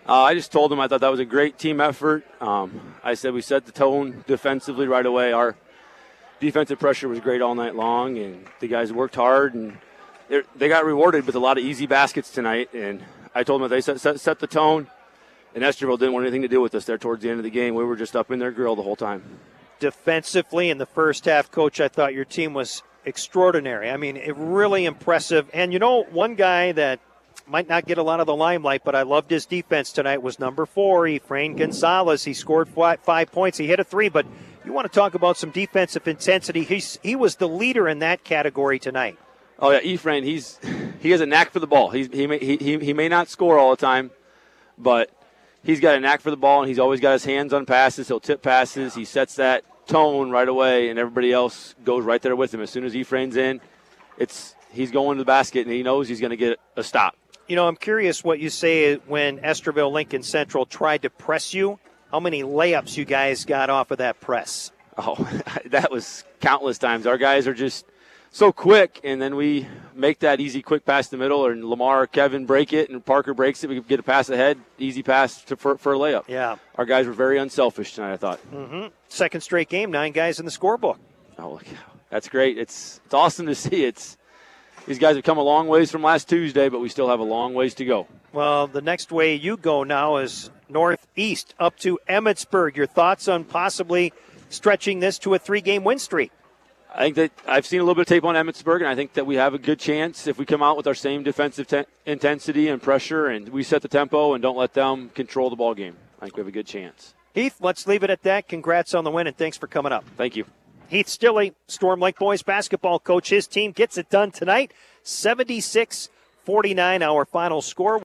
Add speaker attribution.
Speaker 1: I just told them I thought that was a great team effort. I said we set the tone defensively right away. Our defensive pressure was great all night long, and the guys worked hard, and they got rewarded with a lot of easy baskets tonight. And I told them that they set the tone, and Esterville didn't want anything to do with us there towards the end of the game. We were just up in their grill the whole time.
Speaker 2: Defensively in the first half, Coach, I thought your team was extraordinary. I mean, really impressive. And, you know, one guy that might not get a lot of the limelight, but I loved his defense tonight, was number 4, Efrain Gonzalez. He scored 5 points. He hit a 3, but you want to talk about some defensive intensity. He was the leader in that category tonight.
Speaker 1: Oh, yeah, Efrain, he has a knack for the ball. He may not score all the time, but he's got a knack for the ball, and he's always got his hands on passes. He'll tip passes. He sets that tone right away, and everybody else goes right there with him. As soon as Efrain's in, he's going to the basket, and he knows he's going to get a stop.
Speaker 2: You know, I'm curious what you say when Esterville Lincoln Central tried to press you. How many layups you guys got off of that press?
Speaker 1: Oh, that was countless times. Our guys are just so quick, and then we make that easy, quick pass to the middle, and Lamar or Kevin break it, and Parker breaks it. We get a pass ahead, easy pass for a layup.
Speaker 2: Yeah.
Speaker 1: Our guys were very unselfish tonight, I thought.
Speaker 2: Mm-hmm. Second straight game, 9 guys in the scorebook.
Speaker 1: Oh, that's great. It's awesome to see. These guys have come a long ways from last Tuesday, but we still have a long ways to go. Well,
Speaker 2: the next way you go now is northeast up to Emmetsburg. Your thoughts on possibly stretching this to a 3-game win streak?
Speaker 1: I think that I've seen a little bit of tape on Emmetsburg, and I think that we have a good chance if we come out with our same defensive intensity and pressure, and we set the tempo and don't let them control the ball game. I think we have a good chance.
Speaker 2: Heath, let's leave it at that. Congrats on the win, and thanks for coming up.
Speaker 1: Thank you.
Speaker 2: Heath Stilley, Storm Lake boys basketball coach. His team gets it done tonight. 76-49, our final score.